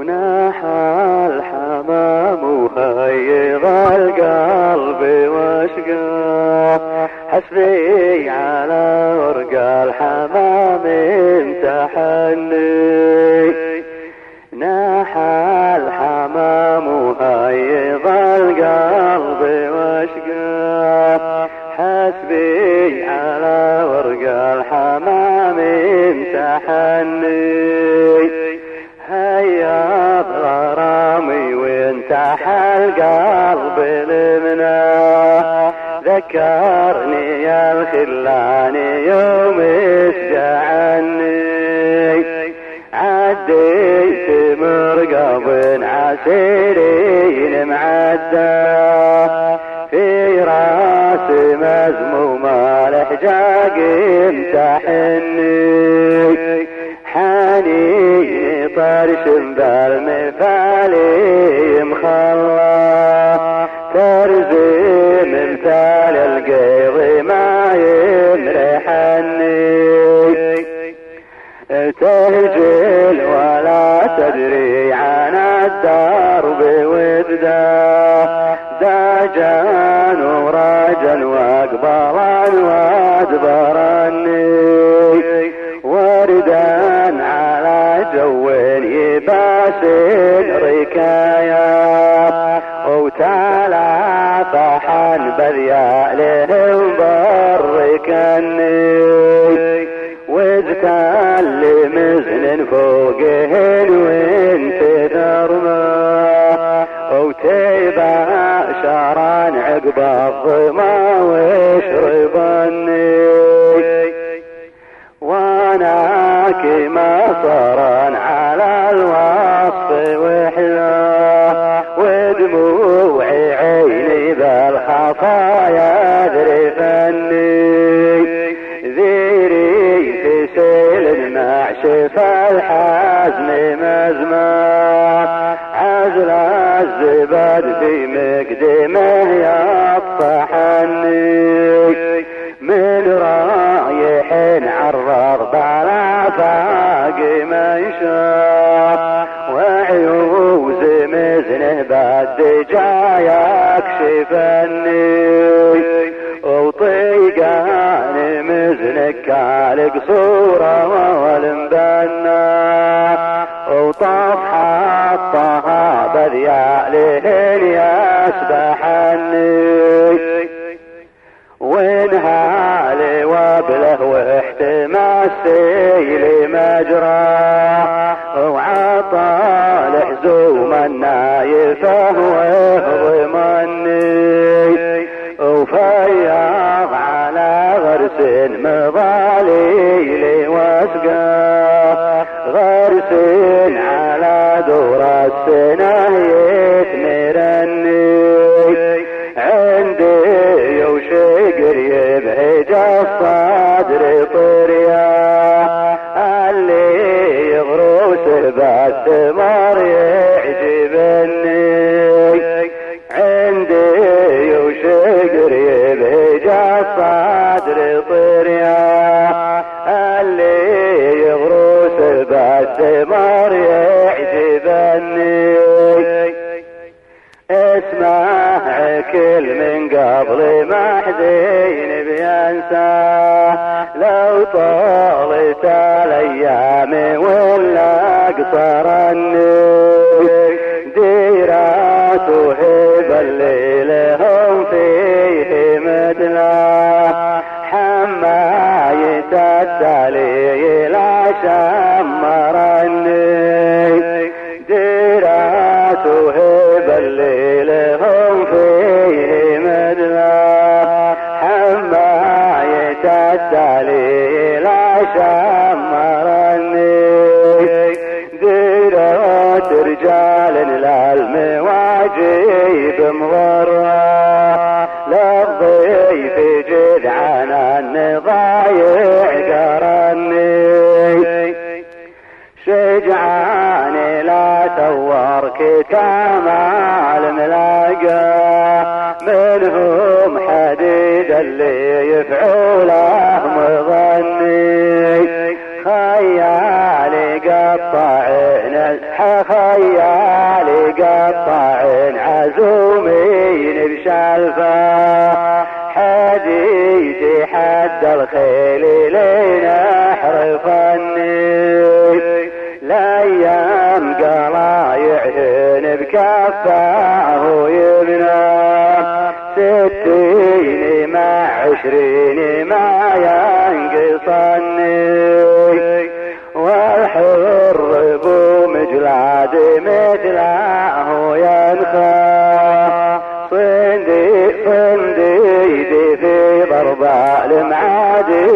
وناحى الحمام وهيض القلب واشقاه، حسبي على ورق الحمام امتحني. ناحى الحمام وهيض القلب واشقاه، حسبي على ورق الحمام امتحني. هيا غرامي وانتحى القلب لمنا، ذكرني يا الخلان يوم اسجعني. عديت مرقب عسيرين معدى، في راس مزموم الحجاج امتحني. حنين طرش بالمثالي مخلى، ترزي مثال القيض ما يمرحني. تهجل ولا تدري عن الدرب وده، داجان ورجا واقبلا وادبرني. وردا على جو يباسل ركايا، وتلافحا بذيالهم بركني. وذكال مزن فوقهن وانت ذرمه، وتيبا شعران عقب الظما واشربني. وانا كما صران على الوصف وحلاه، ودموعي عيني بالخفايا ذرفني. ذيري في سيل معشف الحزن مزمع، عزل الزبد في مقدمه يطفحني. من رايح عرض على فاق منشاف، وعيوز مزنه بالدجا يكشفني. وطيقان مزنك القصورة والمبنى، وطاف حطها بذيالهن يسبحني. وانهالي وابله واحتمى السيل مجراه، وعطى لحزوم النايفه وهضمني. وفياض على غرس مظاليل واسقاه، غرس على دور السنه يثمرني. عندي وشقر يبهج الصدر طرياه، اللي يغروس بالثمار يعجبني. عندي وشقر يبهج الصدر طرياه، اللي يغروس بالثمار يعجبني. اسمع كل من قبل ما حدين بينساه، لو طالت الايام ولا قصرني. ديرات وهب الليل هم فيه مثله، حماية الدليل شمرني. ديرات وهب الليل هم فيه مثله، حماية الدليل شمرني. ديرات رجال للمواجيب مضرة، للضيف جذعان النضايع قرني. شجعاني لا ثور كتمال ملاقى، منهم حديد اللي يفعله مظني. خيالي قطعنا خيال قطع عزومين بشلفه حديدي حد الخيل لنحر فني لايام قلايعهن بكفاه يبنى 60 مع 20 ما ينقصني والحر بمجلاد مثله ينخى صنديدي في ضرب المعادي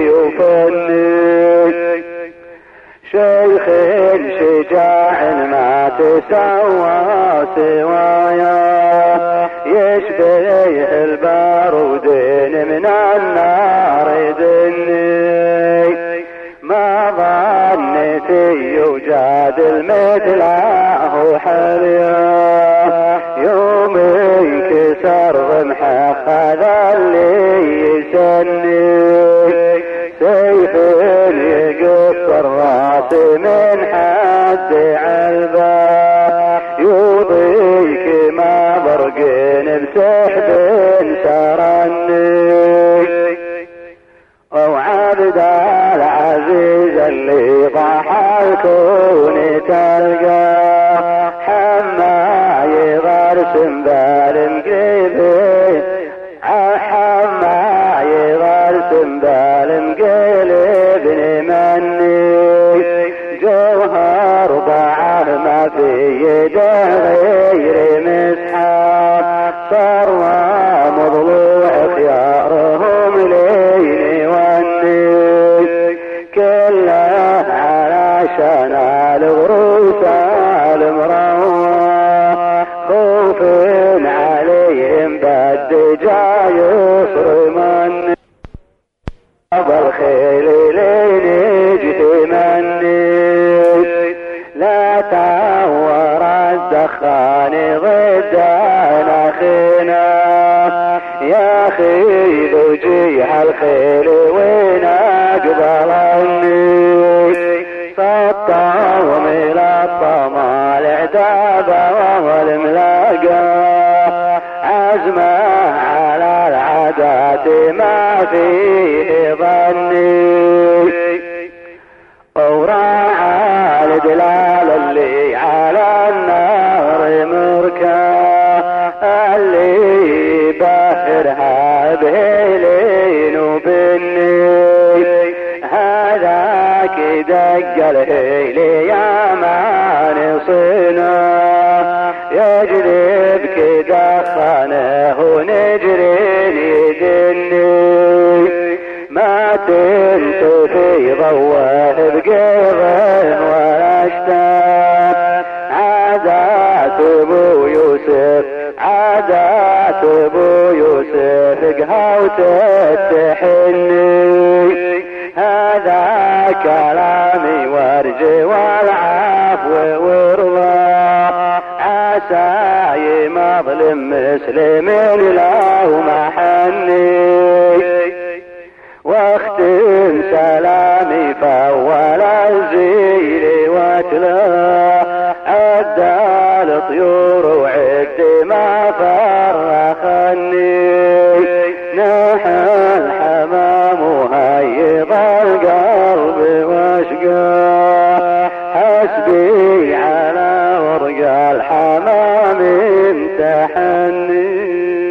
يفني شيخ شجاع ما تسوى سوايا يشبه البارودين من النار يدني ما ظنيت يجادل مثله حريا يوم انكسر رمحه هذا اللي يسني سيف يقص الراس من حد علبه يوضيك ما برقين بسحب سرني او عبد العزيز اللي ضاح الكون تلقاه حما يغرسم بالمقيبين حما يغرسم بالمقيبين مني جوهر ضاعه ما في يده غير مسحاب صار مضلوع خيارهم لين وني كله علشان الغروس المروى خوف عليهم بالدجا يصرمني بالخيل لين يجتمني لا تعور الدخان ضد اخينا يا اخي بوجيه الخيل وين اقبلني سطاهم الى الطمال عتابه والملاقى عزمه على العادات ما فيه ظني وراعى الدلال اللي على النار مركا اللي بحرها بهيلين وبني هذاك دق الهيل يا مان صينا يجذب كده خانه ونجري يدني ما تنطفي ضوه بقيض ولا اشتاق عادات ابو يوسف عادات ابو يوسف قهوة تحني هذا كلامي وارجي والعفو ورضا عسى مظلم مسلم لو محني واختم سلامي فاول الزيل واتلا عدى الطيور وعد ما فرخني نحى الحمام وهيض القلب واشقى حسبي على ورق الحمام امتحني.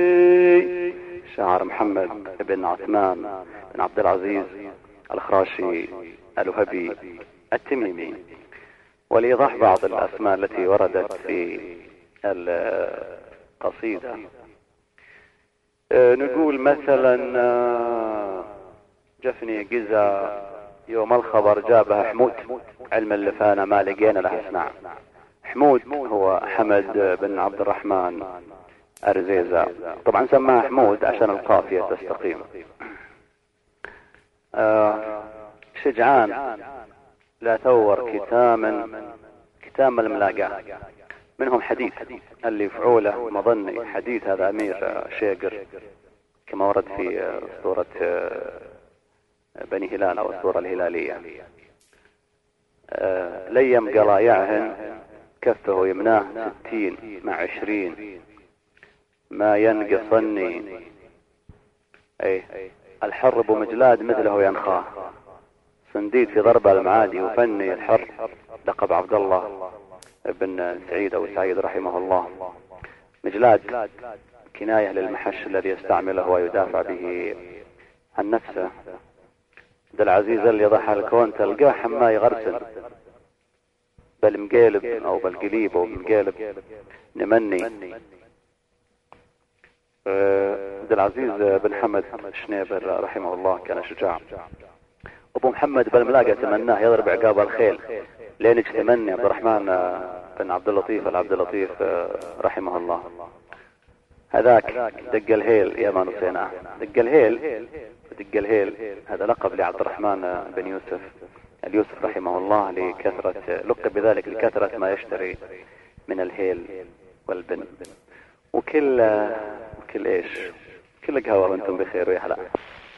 شعر محمد بن عثمان بن عبد العزيز الخراشي الوهبي التميمي. ولإيضاح بعض الأسماء التي وردت في القصيدة نقول مثلا جفني جزا يوم الخبر جابها حمود علم اللفانة ما لقينا لها اسمع. حمود هو حمد بن عبد الرحمن أرزيزة، طبعا سماها حمود عشان القافية تستقيم. شجعان لا ثور كتام الملاقاة، منهم حديث اللي فعوله مظني حديث هذا أمير شيقر كما ورد في سورة بني هلال أو السورة الهلالية. ليم قلايعهن كفه يمناه 60 مع 20 ما ينقصني. اي الحر بمجلاد مثله ينخاه، صنديد في ضرب المعادي وفني الحر. لقب عبد الله بن سعيد أو سعيد رحمه الله. مجلاد كناية للمحش الذي يستعمله ويدافع به عن نفسه. عبد العزيز اللي ضحى الكون تلقاه حماي غرسن بالمقالب أو بالقليب أو بالمقالب نمني. عبد العزيز بن حمد شنيبر رحمه الله كان شجاع. أبو محمد بالملاقة تمناه يضرب عقاب الخيل لينك تمني. عبد الرحمن بن عبد اللطيف العبد اللطيف رحمه الله. هذاك دق الهيل يا ما نسيناه. دق الهيل هذا لقب لعبد الرحمن بن يوسف اليوسف رحمه الله، لكثرة لقب بذلك لكثرة ما يشتري من الهيل والبن. وكل ايش كل قهوة وانتم بخير ويا هلا.